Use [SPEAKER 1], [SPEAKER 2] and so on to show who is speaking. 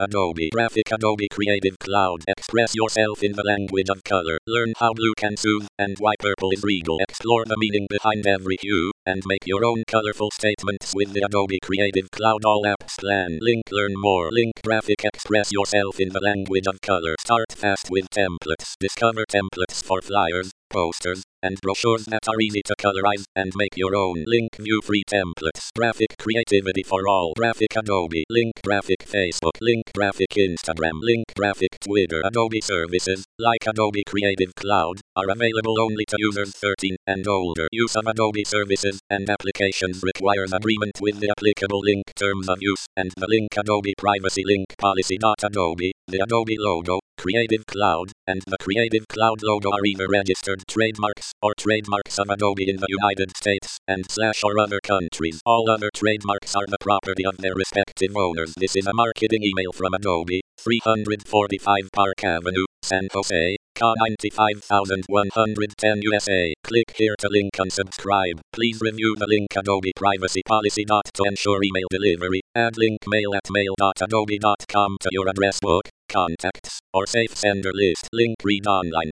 [SPEAKER 1] Adobe Graphic, Adobe Creative Cloud. Express yourself in the language of color. Learn how blue can soothe and why purple is regal. Explore the meaning behind every hue and make your own colorful statements with the Adobe Creative Cloud All Apps plan. Link learn more. Link Graphic, express yourself in the language of color. Start fast with templates. Discover templates for flyers, posters, and brochures that are easy to colorize and make your own. Link view free templates. Graphic creativity for all. Graphic Adobe. Link Graphic Facebook. Link Graphic Instagram. Link Graphic Twitter. Adobe services, like Adobe Creative Cloud, are available only to users 13 and older. Use of Adobe services and applications requires agreement with the applicable link terms of use and the link Adobe privacy link policy. Adobe, the Adobe logo, Creative Cloud, and the Creative Cloud logo are either registered trademarks or trademarks of Adobe in the United States and/or other countries. All other trademarks are the property of their respective owners. This is a marketing email from Adobe, 345 Park Avenue, San Jose, CA 95110 USA. Click here to link and subscribe. Please review the link Adobe privacy policy. To ensure email delivery, add link mail@mail.adobe.com to your address book, contacts, or safe sender list. Link read online.